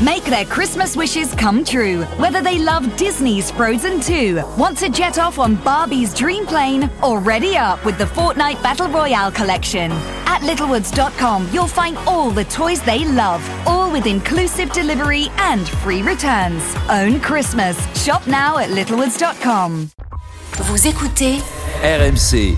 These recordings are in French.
Make their Christmas wishes come true. Whether they love Disney's Frozen 2, want to jet off on Barbie's dream plane, or ready up with the Fortnite Battle Royale collection. At littlewoods.com, you'll find all the toys they love, all with inclusive delivery and free returns. Own Christmas. Shop now at littlewoods.com. Vous écoutez RMC.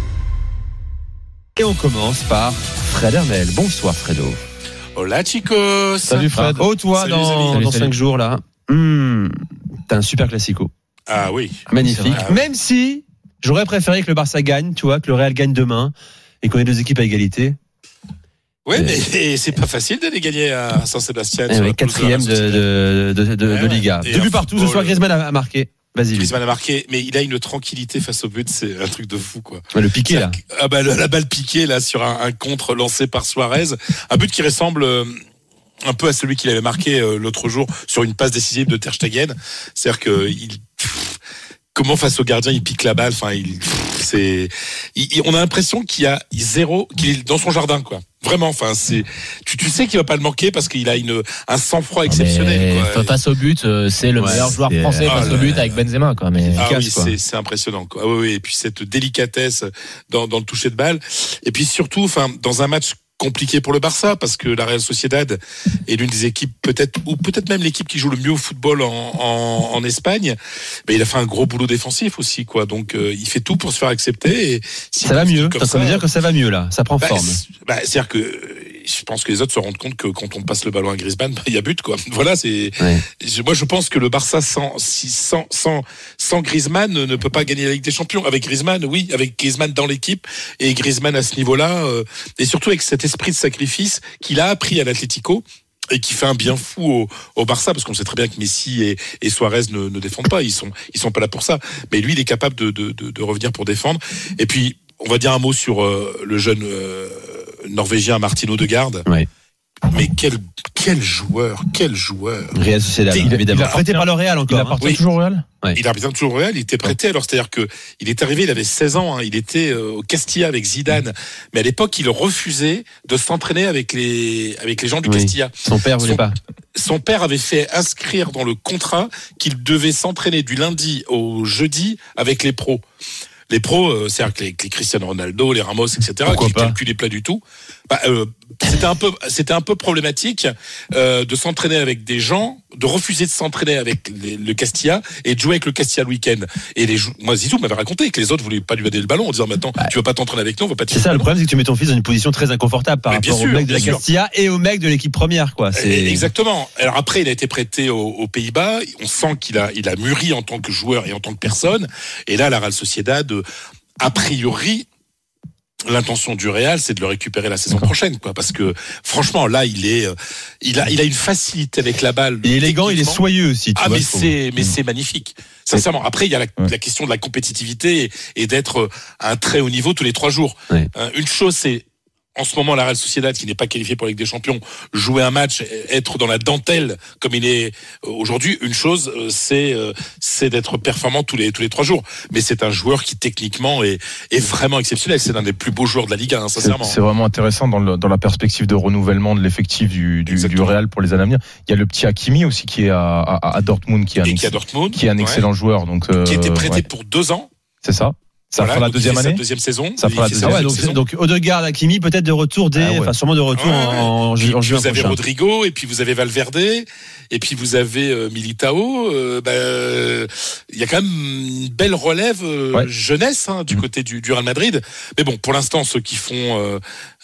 Et on commence par Fred Hermel. Bonsoir Fredo. Hola chicos. Salut Fred. Oh toi, Salut, dans 5 jours là. T'as un super classico. Ah oui. Magnifique. Même si j'aurais préféré que le Barça gagne, tu vois, que le Real gagne demain et qu'on ait deux équipes à égalité. Oui, mais c'est pas facile d'aller gagner à San-Sébastien. Quatrième de Liga. Deux buts partout. Ce soir, Griezmann a marqué. Vas-y. Griezmann a marqué, mais il a une tranquillité face au but, c'est un truc de fou, quoi. Le piqué là. Ah bah la balle piquée là sur un contre lancé par Suarez, un but qui ressemble un peu à celui qu'il avait marqué l'autre jour sur une passe décisive de Ter Stegen. C'est-à-dire que comment face au gardien il pique la balle, enfin on a l'impression qu'il est dans son jardin, quoi. Vraiment, enfin tu sais qu'il va pas le manquer parce qu'il a un sang-froid exceptionnel. Quoi. Face au but, c'est le meilleur joueur français face au but avec Benzema, quoi. Mais c'est impressionnant, quoi. Oui, et puis cette délicatesse dans le toucher de balle, et puis surtout, enfin, dans un match compliqué pour le Barça parce que la Real Sociedad est l'une des équipes peut-être même l'équipe qui joue le mieux au football en Espagne. Mais il a fait un gros boulot défensif aussi, quoi. Donc il fait tout pour se faire accepter. Et ça va mieux. Ça veut dire que ça va mieux là. Ça prend forme. C'est-à-dire que je pense que les autres se rendent compte que quand on passe le ballon à Griezmann, il y a but, quoi. Voilà, moi je pense que le Barça sans Griezmann ne peut pas gagner la Ligue des Champions. Avec Griezmann, oui, avec Griezmann dans l'équipe et Griezmann à ce niveau-là, et surtout avec cet esprit de sacrifice qu'il a appris à l'Atlético et qui fait un bien fou au Barça, parce qu'on sait très bien que Messi et Suarez ne défendent pas, ils sont pas là pour ça. Mais lui, il est capable de revenir pour défendre. Et puis, on va dire un mot sur le jeune Norvégien Martin Odegaard. Ouais. Mais quel joueur. Real Sociedad, évidemment. Il a prêté par le Real encore. Il appartient toujours au Real. Ouais. Il appartient toujours au Real. Il était prêté. Alors c'est-à-dire que il est arrivé, il avait 16 ans. Il était au Castilla avec Zidane. Mais à l'époque, il refusait de s'entraîner avec les gens du Castilla. Son père voulait pas. Son père avait fait inscrire dans le contrat qu'il devait s'entraîner du lundi au jeudi avec les pros. Les pros, c'est-à-dire que les Cristiano Ronaldo, les Ramos, etc., pourquoi qui pas calculaient pas du tout. C'était un peu problématique de s'entraîner avec des gens, de refuser de s'entraîner avec le Castilla et de jouer avec le Castilla le week-end. Et moi, Zizou m'avait raconté que les autres voulaient pas lui donner le ballon en disant maintenant tu vas pas t'entraîner avec nous, on va pas te. C'est ça le problème, c'est que tu mets ton fils dans une position très inconfortable par rapport au mec de la Castilla et au mec de l'équipe première, quoi. Exactement. Alors après, il a été prêté aux Pays-Bas. On sent qu'il a mûri en tant que joueur et en tant que personne. Et là, la Real Sociedad, a priori, l'intention du Real, c'est de le récupérer la saison prochaine, quoi. Parce que franchement, là, il a une facilité avec la balle. Il est élégant, il est soyeux aussi. Mais c'est magnifique. Sincèrement. Après, il y a la question de la compétitivité et d'être à un très haut niveau tous les 3 jours. Ouais. Une chose, c'est en ce moment, la Real Sociedad, qui n'est pas qualifiée pour la Ligue des Champions, jouer un match, être dans la dentelle comme il est aujourd'hui. Une chose, c'est d'être performant tous les 3 jours. Mais c'est un joueur qui techniquement est vraiment exceptionnel. C'est l'un des plus beaux joueurs de la Ligue, sincèrement. C'est vraiment intéressant dans la perspective de renouvellement de l'effectif du Real pour les années à venir. Il y a le petit Hakimi aussi qui est à Dortmund, qui est un excellent joueur. Donc qui était prêté pour 2 ans. C'est ça. Ça fera la deuxième année. Deuxième saison. Ça fera la deuxième saison. Donc Odegaard, Hakimi, peut-être de retour sûrement de retour en juin prochain. Vous avez Rodrigo, et puis vous avez Valverde, et puis vous avez Militao. Il y a quand même une belle relève jeunesse du côté du Real Madrid. Mais bon, pour l'instant, ceux qui font,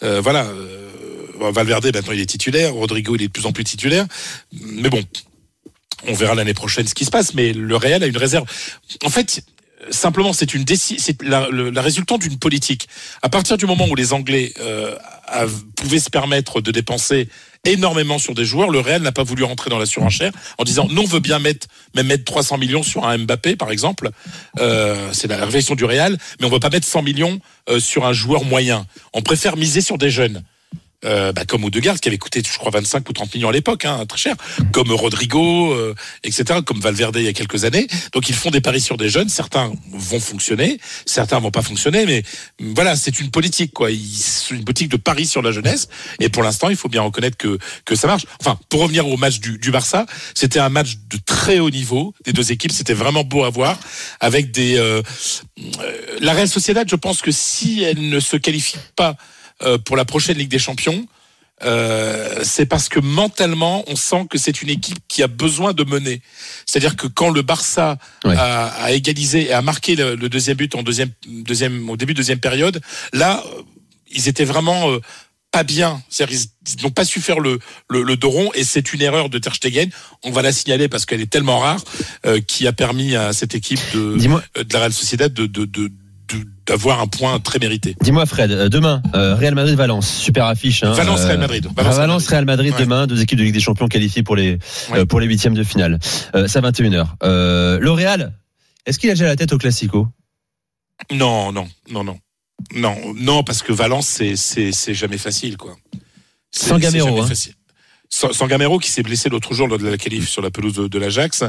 Valverde maintenant il est titulaire, Rodrigo il est de plus en plus titulaire. Mais bon, on verra l'année prochaine ce qui se passe. Mais le Real a une réserve. En fait. Simplement, c'est la résultante d'une politique. À partir du moment où les Anglais pouvaient se permettre de dépenser énormément sur des joueurs, le Real n'a pas voulu rentrer dans la surenchère en disant nous on veut bien mettre 300 millions sur un Mbappé par exemple. C'est la réflexion du Real, mais on veut pas mettre 100 millions sur un joueur moyen. On préfère miser sur des jeunes. Comme Odegaard qui avait coûté, je crois, 25 ou 30 millions à l'époque, très cher, comme Rodrigo, etc., comme Valverde il y a quelques années. Donc ils font des paris sur des jeunes. Certains vont fonctionner, certains vont pas fonctionner, mais voilà, c'est une politique, quoi. C'est une politique de paris sur la jeunesse. Et pour l'instant, il faut bien reconnaître que ça marche. Enfin, pour revenir au match du Barça, c'était un match de très haut niveau des deux équipes. C'était vraiment beau à voir, avec la Real Sociedad. Je pense que si elle ne se qualifie pas pour la prochaine Ligue des Champions, c'est parce que mentalement on sent que c'est une équipe qui a besoin de mener. C'est-à-dire que quand le Barça a égalisé et a marqué le deuxième but au début de deuxième période, là ils étaient vraiment pas bien. C'est-à-dire ils n'ont pas su faire le dos rond, et c'est une erreur de Ter Stegen. On va la signaler parce qu'elle est tellement rare, qui a permis à cette équipe de la Real Sociedad d'avoir un point très mérité. Dis-moi Fred, demain Real Madrid-Valence, super affiche. Valence-Real Madrid. Valence-Real Madrid demain, deux équipes de Ligue des Champions qualifiées pour les huitièmes de finale. C'est à 21h. Le Real, est-ce qu'il a déjà la tête au Classico ? Non, parce que Valence c'est jamais facile, quoi. Sans Gamero, Sans Gamero qui s'est blessé l'autre jour lors de la qualif sur la pelouse de l'Ajax.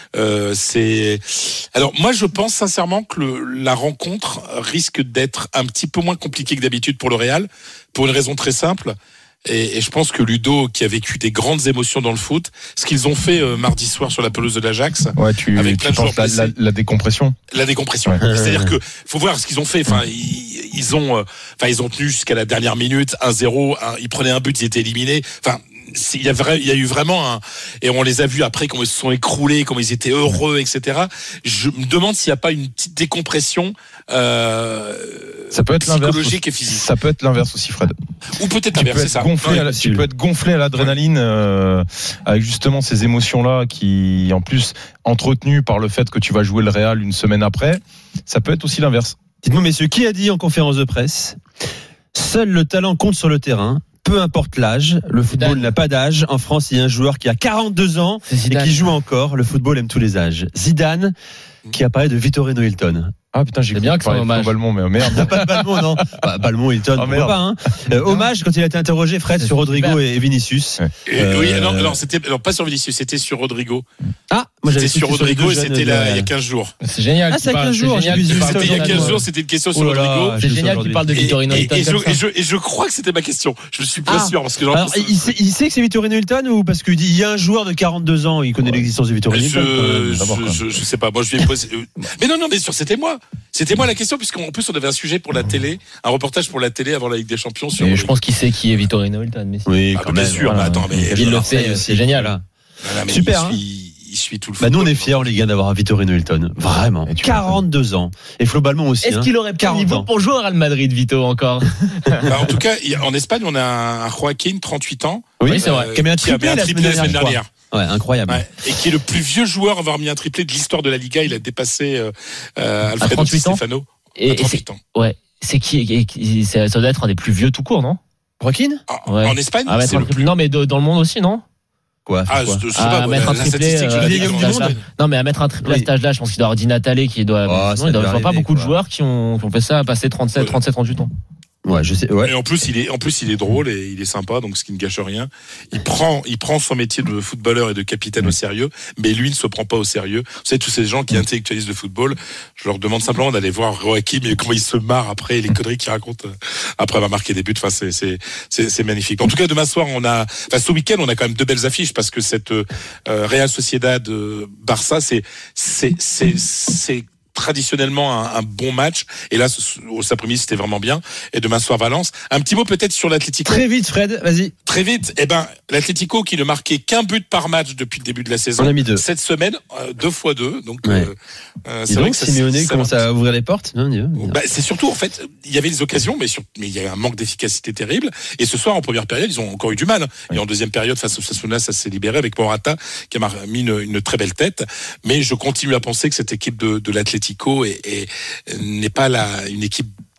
Alors moi je pense sincèrement que la rencontre risque d'être un petit peu moins compliquée que d'habitude pour le Real, pour une raison très simple. Et je pense que Ludo, qui a vécu des grandes émotions dans le foot, ce qu'ils ont fait mardi soir sur la pelouse de l'Ajax, avec plein de joueurs blessés, la décompression. La décompression. Ouais. C'est-à-dire que faut voir ce qu'ils ont fait. Enfin, ils ont tenu jusqu'à la dernière minute 1-0. Ils prenaient un but, ils étaient éliminés. Enfin, il y a eu vraiment et on les a vus après comment ils se sont écroulés, comment ils étaient heureux, etc. Je me demande s'il n'y a pas une petite décompression ça peut être psychologique et physique. Ça peut être l'inverse aussi, Fred. Ou peut-être l'inverse, c'est ça. Tu peux être gonflé à l'adrénaline avec justement ces émotions-là qui, en plus, entretenues par le fait que tu vas jouer le Real une semaine après. Ça peut être aussi l'inverse. Dites-moi, messieurs, qui a dit en conférence de presse: seul le talent compte sur le terrain, peu importe l'âge, le football n'a pas d'âge. En France, il y a un joueur qui a 42 ans et qui joue encore. Le football aime tous les âges. Zidane, qui a parlé de Vitorino Hilton. Ah putain, j'ai bien que c'est un hommage. Balmont, mais merde. Pas de Balmont, non. Balmont, Hilton, pourquoi pas, hommage quand il a été interrogé, Fred, sur Rodrigo et Vinicius. Oui, c'était pas sur Vinicius, c'était sur Rodrigo. Ah, moi j'avais sur Rodrigo et c'était il y a 15 jours. C'est génial. Ah, c'est 15 jours. C'était il y a 15 jours, c'était une question sur Rodrigo. C'est génial qu'il parle de Vitorino Hilton. Et je crois que c'était ma question. Je ne suis pas sûr parce que alors, il sait que c'est Vitorino Hilton, ou parce qu'il dit il y a un joueur de 42 ans, il connaît l'existence de Vitorino Hilton. Je sais pas. Moi je vais poser. Mais non, bien sûr, c'était moi la question, puisqu'en plus on avait un sujet pour la télé, un reportage pour la télé avant la Ligue des Champions. Je pense qu'il sait qui est Vitorino Hilton. Oui, quand même. Bien sûr. Attends, mais il le fait, c'est génial. Super. Il suit tout le football. Nous on est fiers en Ligue 1 d'avoir Vitorino Hilton, vraiment. 42 ans. Et Flo Balmont aussi. Est-ce qu'il aurait pas le niveau pour jouer au Real Madrid, Vito, encore? En tout cas, en Espagne, on a un Joaquin, 38 ans. Oui, c'est vrai. Qui a mis un triplé la semaine dernière. Ouais, incroyable. Ouais. Et qui est le plus vieux joueur à avoir mis un triplé de l'histoire de la Liga. Il a dépassé Alfredo Di Stefano. À 38 ans. Ouais. C'est qui ça doit être un des plus vieux tout court, non? Joaquin? En Espagne? Non, mais dans le monde aussi, non? Quoi? Je sais pas. Mettre un triplé. Non, mais à mettre un triplé à cet âge-là, je pense qu'il doit avoir Di Natale qui doit. Il doit avoir pas beaucoup de joueurs qui ont fait ça à passer 37, 38 ans. Ouais, je sais. Ouais. Et en plus, il est drôle et il est sympa, donc ce qui ne gâche rien. Il prend son métier de footballeur et de capitaine au sérieux, mais lui ne se prend pas au sérieux. Vous savez, tous ces gens qui intellectualisent le football, je leur demande simplement d'aller voir Joaquim et comment il se marre après, les conneries qu'il raconte après avoir marqué des buts. Enfin, c'est magnifique. En tout cas, demain soir, ce week-end, on a quand même deux belles affiches, parce que cette Real Sociedad Barça, c'est traditionnellement un bon match, et là cet après-midi c'était vraiment bien, et demain soir Valence. Un petit mot peut-être sur l'Atlético. Très vite, Fred, vas-y. Très vite. L'Atlético qui ne marquait qu'un but par match depuis le début de la saison. On a mis 2 cette semaine, 2x2, donc c'est vrai que Simeone commence à ouvrir les portes. C'est surtout, en fait, il y avait des occasions, mais il y a un manque d'efficacité terrible, et ce soir en première période ils ont encore eu du mal, et en deuxième période face au Sassuolo, ça s'est libéré avec Morata qui a mis une très belle tête. Mais je continue à penser que cette équipe de l'Atlético n'est pas une équipe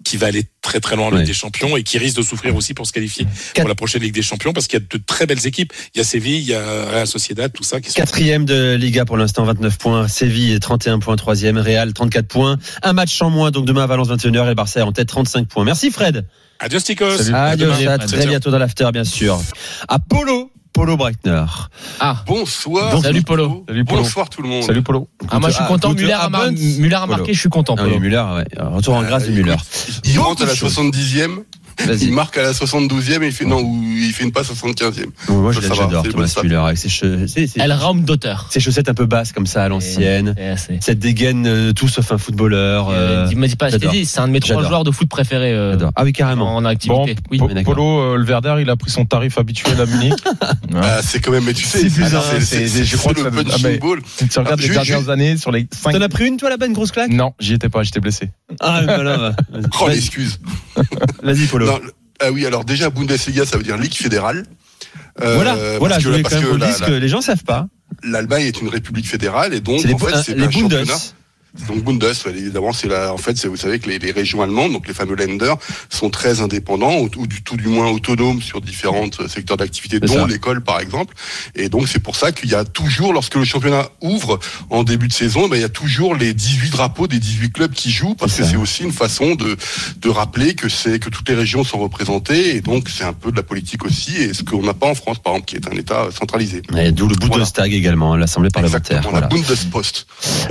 qui va aller très très loin en Ligue des Champions et qui risque de souffrir aussi pour se qualifier pour la prochaine Ligue des Champions parce qu'il y a de très belles équipes. Il y a Séville, il y a Real Sociedad, tout ça. Qui sont... 4e de Liga pour l'instant, 29 points. Séville 31 points, 3e. Real 34 points. Un match en moins, donc demain à Valence 21h et le Barça est en tête 35 points. Merci Fred. Adios Ticos. Adios, à très bientôt dans l'after bien sûr. À Polo Breitner. Bonsoir. Salut Polo. Bonsoir tout le monde. Salut Polo. Moi je suis content. Müller a marqué, je suis content. Polo. Müller, retour en grâce de Müller. Il rentre à la 70e. Il marque à la 72e et il fait une passe à 75e. Moi j'adore Thomas Müller avec ses chaussettes. Elle rame d'auteur. Ses chaussettes un peu basses comme ça à l'ancienne. Cette dégaine tout sauf un footballeur. Il m'a dit pas, c'est un de mes 3 joueurs de foot préférés. Ah oui carrément. En activité. Bon, Polo, le Werder, il a pris son tarif habituel à Munich. C'est quand même, mais tu sais, je crois que le punching ball. Tu regardes les dernières années sur les 5. T'en as pris une toi là-bas, une grosse claque? Non, j'y étais pas, j'étais blessé. Ah voilà. Oh l'excuse. Vas-y Polo. Oui, alors déjà Bundesliga, ça veut dire Ligue fédérale. Voilà, je voulais quand même qu'on le dise que les gens savent pas. L'Allemagne est une république fédérale et donc c'est les un Bundes. championnat. Donc Bundes, évidemment, vous savez que les régions allemandes, donc les fameux Länder, sont très indépendants ou tout du moins autonomes sur différents secteurs d'activité, dont l'école par exemple. Et donc c'est pour ça qu'il y a toujours, lorsque le championnat ouvre en début de saison, il y a toujours les 18 drapeaux des 18 clubs qui jouent, parce que c'est aussi une façon de rappeler que toutes les régions sont représentées, et donc c'est un peu de la politique aussi, et ce qu'on n'a pas en France par exemple, qui est un État centralisé. Et d'où le Bundestag également, l'Assemblée parlementaire. Exactement, la Bundespost.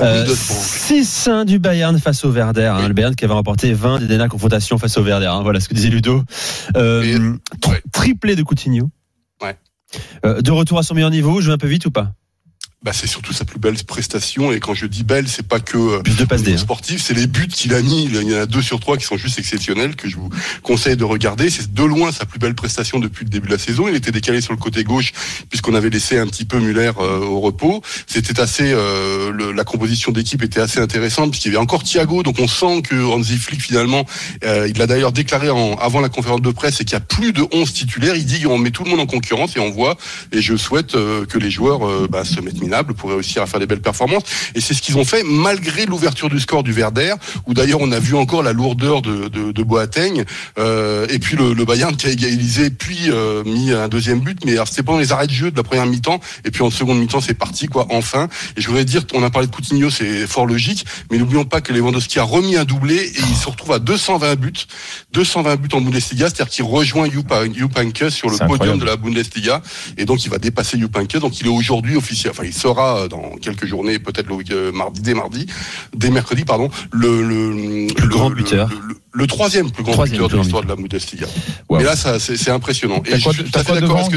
6-1 du Bayern face au Werder. Le Bayern qui avait remporté 20 des dernières confrontations face au Werder. Voilà ce que disait Ludo. Triplé de Coutinho. De retour à son meilleur niveau. Joue un peu vite ou pas? C'est surtout sa plus belle prestation, et quand je dis belle, c'est pas que plus de passes sportif, c'est les buts qu'il a mis. Il y en a 2 sur 3 qui sont juste exceptionnels, que je vous conseille de regarder. C'est de loin sa plus belle prestation depuis le début de la saison. Il était décalé sur le côté gauche puisqu'on avait laissé un petit peu Müller au repos. C'était assez la composition d'équipe était assez intéressante puisqu'il y avait encore Thiago, donc on sent que Hansi Flick finalement il l'a d'ailleurs déclaré avant la conférence de presse, et qu'il y a plus de 11 titulaires. Il dit qu'on met tout le monde en concurrence et on voit, et je souhaite que les joueurs se mettent minables pour réussir à faire des belles performances, et c'est ce qu'ils ont fait malgré l'ouverture du score du Werder, où d'ailleurs on a vu encore la lourdeur de Boateng, et puis le Bayern qui a égalisé puis mis un deuxième but, mais c'était pendant les arrêts de jeu de la première mi-temps, et puis en seconde mi-temps c'est parti enfin. Et je voudrais dire, on a parlé de Coutinho, c'est fort logique, mais n'oublions pas que Lewandowski a remis un doublé et il se retrouve à 220 buts en Bundesliga, c'est-à-dire qu'il rejoint Jupp Heynckes sur le podium de la Bundesliga, et donc il va dépasser Jupp Heynckes, donc il est aujourd'hui officiel, il sera dans quelques journées, peut-être dès mercredi, le grand buteur. Le 3e plus grand buteur de l'histoire de la Bundesliga. Wow. Et là, c'est impressionnant. T'as quoi devant?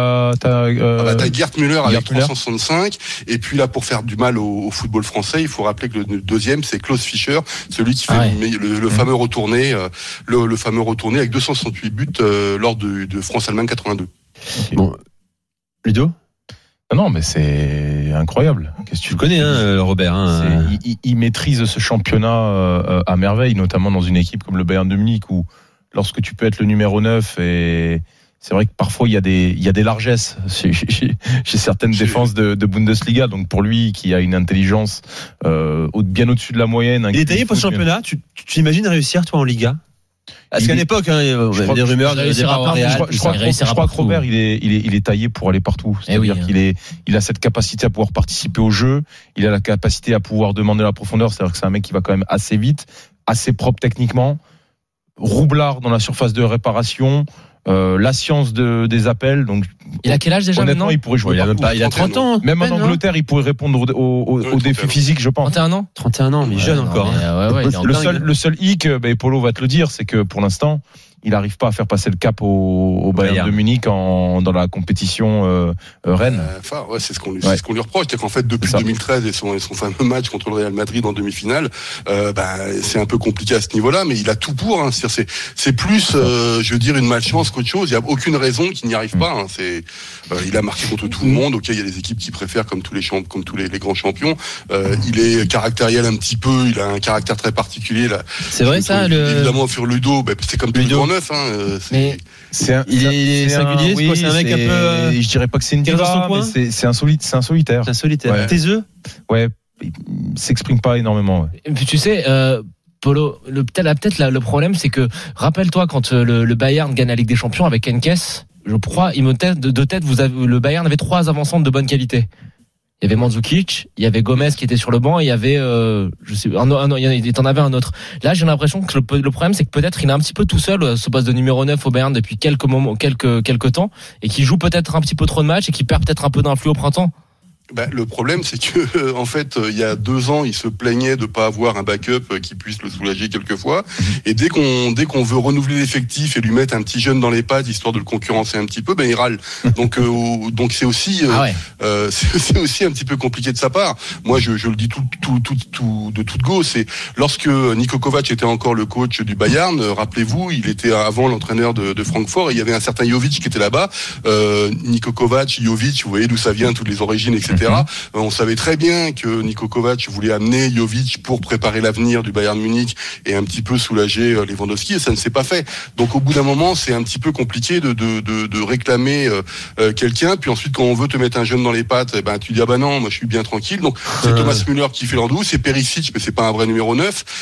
T'as Gerd Müller avec 365. Et puis là, pour faire du mal au football français, il faut rappeler que le 2e, c'est Klaus Fischer, celui qui fait le fameux retourné, le fameux retourné avec 268 buts lors de France-Allemagne 82. Bon, Ludo? Non, mais c'est incroyable. Qu'est-ce que tu le connais, Robert? Il maîtrise ce championnat à merveille, notamment dans une équipe comme le Bayern de Munich, où lorsque tu peux être le numéro 9, et c'est vrai que parfois il y a des largesses chez certaines défenses de Bundesliga. Donc pour lui, qui a une intelligence bien au-dessus de la moyenne. Il est taillé pour ce championnat. Tu imagines réussir toi en Liga? Parce qu'à l'époque, il y avait des rumeurs de départ au Real. Je crois que Robert, il est taillé pour aller partout. C'est-à-dire qu'il a cette capacité à pouvoir participer au jeu. Il a la capacité à pouvoir demander la profondeur. C'est-à-dire que c'est un mec qui va quand même assez vite, assez propre techniquement, roublard dans la surface de réparation. La science des appels. Donc, il a quel âge déjà maintenant? Il pourrait jouer. Il a 30 ans. Même en Angleterre, il pourrait répondre aux défis physiques, je pense. 31 ans, mais jeune encore. Le seul hic, Polo va te le dire, c'est que pour l'instant, il n'arrive pas à faire passer le cap au Bayern de Munich dans la compétition Rennes. C'est ce qu'on lui reproche, c'est qu'en fait depuis 2013 et son fameux match contre le Real Madrid en demi-finale, c'est un peu compliqué à ce niveau-là, mais il a tout pour. C'est plus, je veux dire, une malchance qu'autre chose. Il n'y a aucune raison qu'il n'y arrive pas. Il a marqué contre tout le monde. Ok, il y a des équipes qui préfèrent comme tous les grands champions. Il est caractériel un petit peu. Il a un caractère très particulier. Là. C'est vrai ça. Évidemment, sur Ludo, c'est comme tout le neuf. Mais il est singulier. C'est un mec un peu. Je dirais pas que c'est une diva, mais c'est un solitaire. Taiseux. Ouais, il s'exprime pas énormément. Et puis tu sais, Polo, le problème, c'est que rappelle-toi quand le Bayern gagne la Ligue des Champions avec Henkes, je crois, de tête, le Bayern avait 3 avant-centres de bonne qualité. Il y avait Mandzukic, il y avait Gomez qui était sur le banc, et il y avait, il t'en avait un autre. Là, j'ai l'impression que le problème, c'est que peut-être il est un petit peu tout seul, ce poste de numéro 9 au Bayern depuis quelques temps, et qui joue peut-être un petit peu trop de matchs et qui perd peut-être un peu d'influx au printemps. Le problème, c'est que en fait, il y a 2 ans, il se plaignait de pas avoir un backup qui puisse le soulager quelquefois. Et dès qu'on veut renouveler l'effectif et lui mettre un petit jeune dans les pattes histoire de le concurrencer un petit peu, il râle. Donc c'est aussi c'est aussi un petit peu compliqué de sa part. Moi, je le dis tout de toute go. C'est lorsque Niko Kovac était encore le coach du Bayern. Rappelez-vous, il était avant l'entraîneur de Francfort et il y avait un certain Jovic qui était là-bas. Niko Kovac, Jovic, vous voyez d'où ça vient, toutes les origines, etc. On savait très bien que Niko Kovac voulait amener Jovic pour préparer l'avenir du Bayern Munich et un petit peu soulager Lewandowski, et ça ne s'est pas fait. Donc au bout d'un moment, c'est un petit peu compliqué de réclamer quelqu'un, puis ensuite quand on veut te mettre un jeune dans les pattes, tu dis non, moi je suis bien tranquille. Donc c'est Thomas Müller qui fait l'andou, c'est Perisic, mais c'est pas un vrai numéro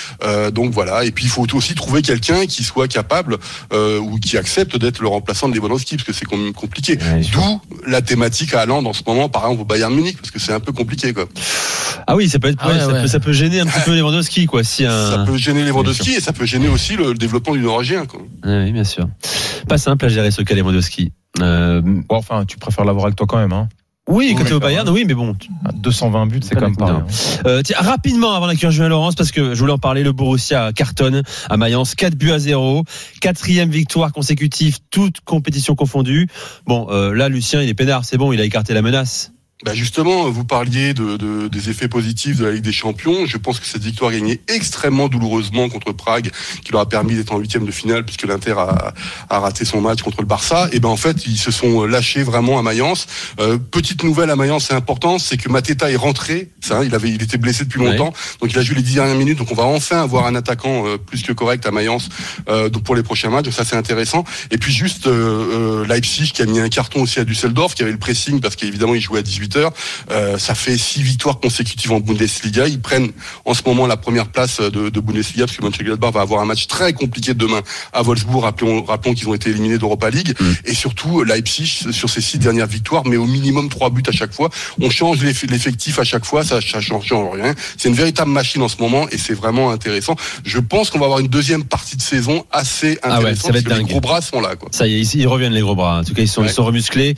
9. Donc voilà, et puis il faut aussi trouver quelqu'un qui soit capable ou qui accepte d'être le remplaçant de Lewandowski, parce que c'est quand même compliqué. D'où la thématique à Haaland en ce moment, par exemple au Bayern Munich, parce que c'est un peu compliqué, quoi. Ah oui, ça peut être, ça peut gêner un petit peu Lewandowski, quoi. Ça peut gêner Lewandowski et ça peut gêner aussi le développement du Norvégien, quoi. Oui, bien sûr. Pas simple à gérer ce cas Lewandowski. Enfin, tu préfères l'avoir avec toi quand même, hein. Oui, quand t'es au Bayern, oui, mais bon. 220 buts, c'est quand même pas rien. Tiens, rapidement, avant d'accueillir Julien Laurence, parce que je voulais en parler, le Borussia cartonne à Mayence, 4-0, 4e victoire consécutive, toutes compétitions confondues. Bon, là, Lucien, il est peinard, c'est bon, il a écarté la menace. Justement, vous parliez des effets positifs de la Ligue des Champions. Je pense que cette victoire gagnée extrêmement douloureusement contre Prague, qui leur a permis d'être en 8e de finale, puisque l'Inter a raté son match contre le Barça. Et en fait, ils se sont lâchés vraiment à Mayence. Petite nouvelle à Mayence, c'est important, c'est que Mateta est rentré. Il était blessé depuis longtemps, donc il a joué les 10 dernières minutes. Donc on va enfin avoir un attaquant plus que correct à Mayence donc pour les prochains matchs. Donc ça, c'est intéressant. Et puis juste Leipzig qui a mis un carton aussi à Düsseldorf, qui avait le pressing parce qu'évidemment il jouait à 18h. Ça fait 6 victoires consécutives en Bundesliga. Ils prennent en ce moment la première place de Bundesliga, parce que Mönchengladbach va avoir un match très compliqué demain à Wolfsburg. Rappelons qu'ils ont été éliminés d'Europa League. Et surtout, Leipzig, sur ses 6 dernières victoires, mais au minimum 3 buts à chaque fois. On change l'effectif à chaque fois, ça change rien. C'est une véritable machine en ce moment et c'est vraiment intéressant. Je pense qu'on va avoir une deuxième partie de saison assez intéressante. Ça va être dingue. Les gros bras sont là, quoi. Ça y est, ils reviennent les gros bras. En tout cas, ils sont remusclés.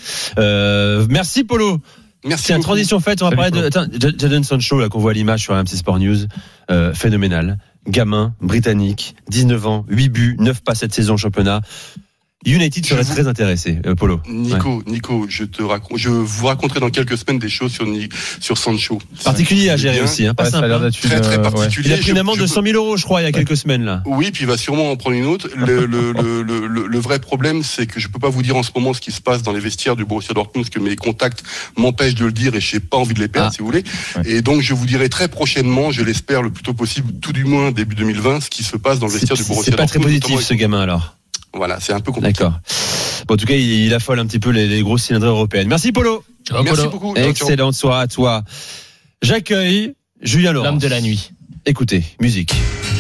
Merci Polo. Merci. Tiens, transition faite, on va parler de Jadon Sancho, là, qu'on voit à l'image sur RMC Sport News. Phénoménal. Gamin, britannique, 19 ans, 8 buts, 9 passes cette saison au championnat. United serait très intéressé, Polo. Nico, je vous raconterai dans quelques semaines des choses sur Sancho. Particulier à gérer aussi, hein, pas simple. Très particulier. Il a pris une amende de 100 000 euros, je crois, il y a quelques semaines, là. Oui, puis il va sûrement en prendre une autre. Le vrai problème, c'est que je peux pas vous dire en ce moment ce qui se passe dans les vestiaires du Borussia Dortmund, parce que mes contacts m'empêchent de le dire et j'ai pas envie de les perdre, si vous voulez. Et donc, je vous dirai très prochainement, je l'espère le plus tôt possible, tout du moins début 2020, ce qui se passe dans le vestiaire du Borussia Dortmund. C'est pas très positif, ce gamin, alors. Voilà, c'est un peu compliqué. D'accord. Bon, en tout cas, il affole un petit peu les grosses cylindrées européennes. Merci Polo. Ciao, merci beaucoup. Excellente soirée à toi. J'accueille Julien Laurence. L'homme de la nuit. Écoutez, musique.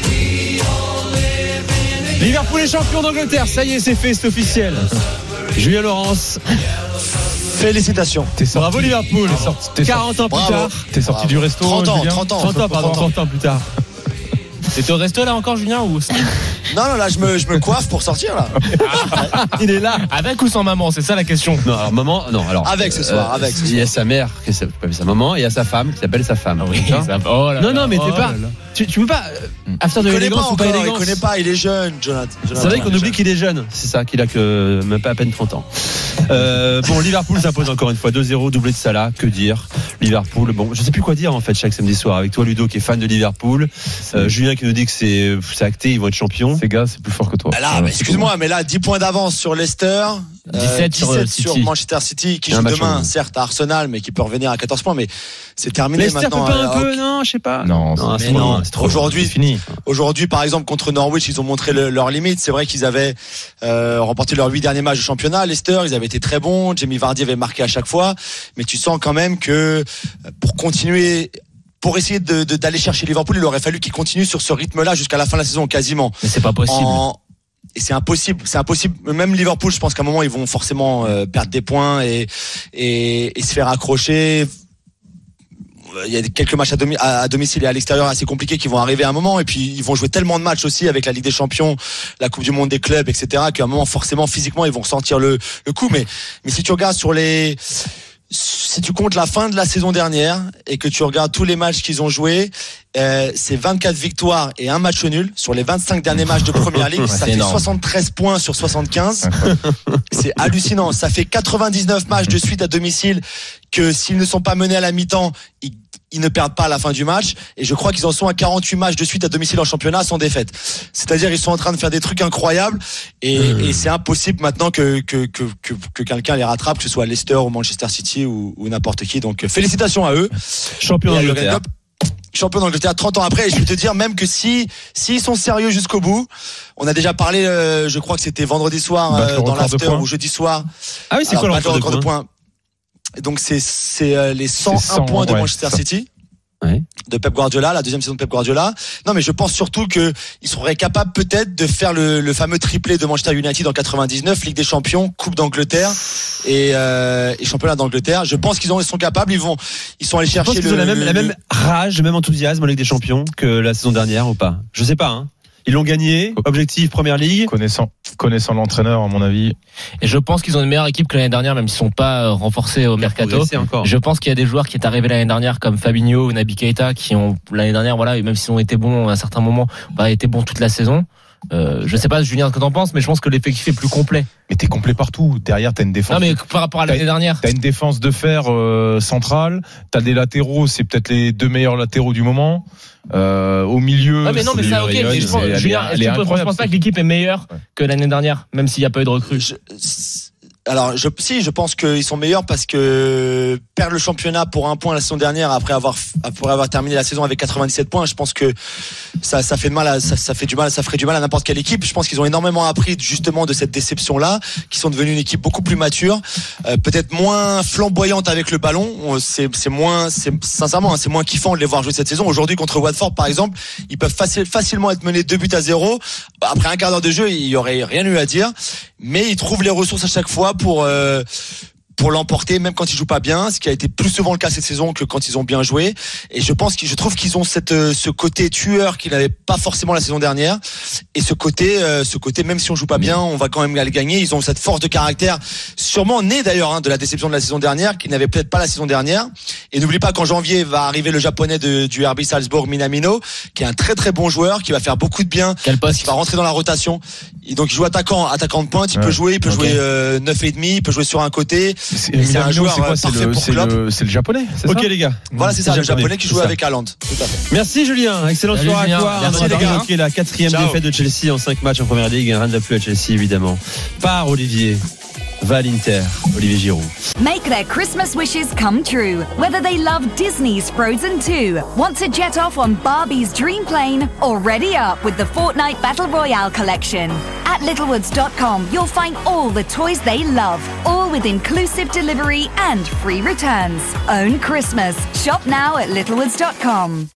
Liverpool est champion d'Angleterre. Ça y est, c'est fait, c'est officiel. Julien Laurence. Félicitations. Bravo Liverpool. 40 ans plus tard. T'es sorti du resto. 30 ans plus tard. T'es au resto là encore, Julien, ou Non, là, je me coiffe pour sortir là. Il est là. Avec ou sans maman, c'est ça la question. Non, alors maman, non, alors. Avec ce soir, avec. Il y a sa mère qui s'appelle sa maman et il y a sa femme qui s'appelle sa femme. Ah oui. Non, mais t'es pas. Tu peux pas. Affaire de l'élégance ou pas élégance. Il connaît pas, il est jeune, Jonathan. C'est vrai qu'on oublie qu'il est jeune. C'est ça, qu'il a que même pas à peine 30 ans. Bon, Liverpool s'impose encore une fois 2-0, doublé de Salah. Que dire? Liverpool. Bon, je sais plus quoi dire en fait chaque samedi soir avec toi, Ludo, qui est fan de Liverpool. Julien qui nous dit que c'est acté, ils vont être champions. Ces gars, c'est plus fort que toi. Là, excuse-moi, mais là, 10 points d'avance sur Leicester. 17 sur Manchester City, qui joue demain, certes, à Arsenal, mais qui peut revenir à 14 points, mais c'est terminé Leicester maintenant. Leicester peut pas un peu, non, je sais pas. Non, c'est trop aujourd'hui, c'est fini. Aujourd'hui, par exemple, contre Norwich, ils ont montré leurs limites. C'est vrai qu'ils avaient remporté leurs 8 derniers matchs de championnat. Leicester, ils avaient été très bons. Jamie Vardy avait marqué à chaque fois. Mais tu sens quand même que pour continuer pour essayer d'aller chercher Liverpool, il aurait fallu qu'ils continuent sur ce rythme-là jusqu'à la fin de la saison quasiment. Mais c'est pas possible. Et c'est impossible. Même Liverpool, je pense qu'à un moment ils vont forcément perdre des points et se faire accrocher. Il y a quelques matchs à domicile et à l'extérieur assez compliqués qui vont arriver à un moment, et puis ils vont jouer tellement de matchs aussi avec la Ligue des Champions, la Coupe du Monde des clubs, etc., qu'à un moment forcément physiquement ils vont ressentir le coup. Mais si tu regardes si tu comptes la fin de la saison dernière et que tu regardes tous les matchs qu'ils ont joués, c'est 24 victoires et un match nul sur les 25 derniers matchs de Première Ligue. Ça fait énorme. 73 points sur 75. C'est hallucinant. Ça fait 99 matchs de suite à domicile que s'ils ne sont pas menés à la mi-temps, ils ne perdent pas à la fin du match. Et je crois qu'ils en sont à 48 matchs de suite à domicile en championnat sans défaite. C'est-à-dire ils sont en train de faire des trucs incroyables et c'est impossible maintenant que quelqu'un les rattrape, que ce soit Leicester ou Manchester City ou n'importe qui. Donc félicitations à eux. Champion d'Angleterre. Champion d'Angleterre 30 ans après, et je vais te dire même que s'ils sont sérieux jusqu'au bout, on a déjà parlé, je crois que c'était vendredi soir dans l'after ou jeudi soir. Ah oui, c'est quoi le record de points? Donc c'est les 101 points de Manchester City. Ouais. De Pep Guardiola, la deuxième saison de Pep Guardiola. Non, mais je pense surtout que ils seraient capables peut-être de faire le fameux triplé de Manchester United en 99, Ligue des Champions, Coupe d'Angleterre et Championnat d'Angleterre. Je pense qu'ils sont capables. Ils sont allés chercher ont la même rage, le même enthousiasme en Ligue des Champions que la saison dernière ou pas? Je sais pas. Hein. Ils l'ont gagné, objectif Première Ligue. Connaissant l'entraîneur, à mon avis. Et je pense qu'ils ont une meilleure équipe que l'année dernière, même s'ils sont pas renforcés au mercato. Je pense qu'il y a des joueurs qui est arrivé l'année dernière, comme Fabinho ou Naby Keita, qui ont l'année dernière, voilà, même s'ils ont été bons à un certain moment, été bons toute la saison. Je sais pas, Julien, ce que t'en penses, mais je pense que l'effectif est plus complet. Mais t'es complet partout. Derrière, t'as une défense. Non, mais par rapport à l'année dernière. T'as une défense de fer centrale. T'as des latéraux, c'est peut-être les deux meilleurs latéraux du moment. Au milieu. Ah mais non, mais ça, ok. Mais je pense pas que l'équipe est meilleure que l'année dernière, même s'il n'y a pas eu de recrues. Je pense qu'ils sont meilleurs parce que perdre le championnat pour un point la saison dernière après avoir terminé la saison avec 97 points, je pense que ça fait du mal à n'importe quelle équipe. Je pense qu'ils ont énormément appris justement de cette déception-là, qui sont devenus une équipe beaucoup plus mature, peut-être moins flamboyante avec le ballon. Sincèrement, c'est moins kiffant de les voir jouer cette saison. Aujourd'hui contre Watford par exemple, ils peuvent facilement être menés 2-0. Après un quart d'heure de jeu, il y aurait rien eu à dire, mais ils trouvent les ressources à chaque fois pour l'emporter, même quand ils jouent pas bien, ce qui a été plus souvent le cas cette saison que quand ils ont bien joué. Et je trouve qu'ils ont ce côté tueur qu'ils n'avaient pas forcément la saison dernière. Et ce côté, même si on joue pas bien, on va quand même aller gagner. Ils ont cette force de caractère, sûrement née d'ailleurs de la déception de la saison dernière, qu'ils n'avaient peut-être pas la saison dernière. Et n'oublie pas qu'en janvier va arriver le japonais du RB Salzbourg, Minamino, qui est un très très bon joueur, qui va faire beaucoup de bien, parce qu'il va rentrer dans la rotation. Et donc il joue attaquant de pointe, il peut jouer 9,5, il peut jouer sur un côté. C'est un joueur parfait pour Klopp. C'est le japonais, c'est ça? Ok les gars. Voilà, c'est ça, le japonais qui joue avec Haaland. Merci Julien, excellente soirée à toi. Merci les gars. Ok, la 4e défaite de Chelsea en 5 matchs en Première Ligue, rien de plus à Chelsea évidemment. Par Olivier. Va à l'Inter, Olivier Giroud. Make their Christmas wishes come true. Whether they love Disney's Frozen 2, want to jet off on Barbie's dream plane, or ready up with the Fortnite Battle Royale collection. At littlewoods.com, you'll find all the toys they love, all with inclusive delivery and free returns. Own Christmas. Shop now at littlewoods.com.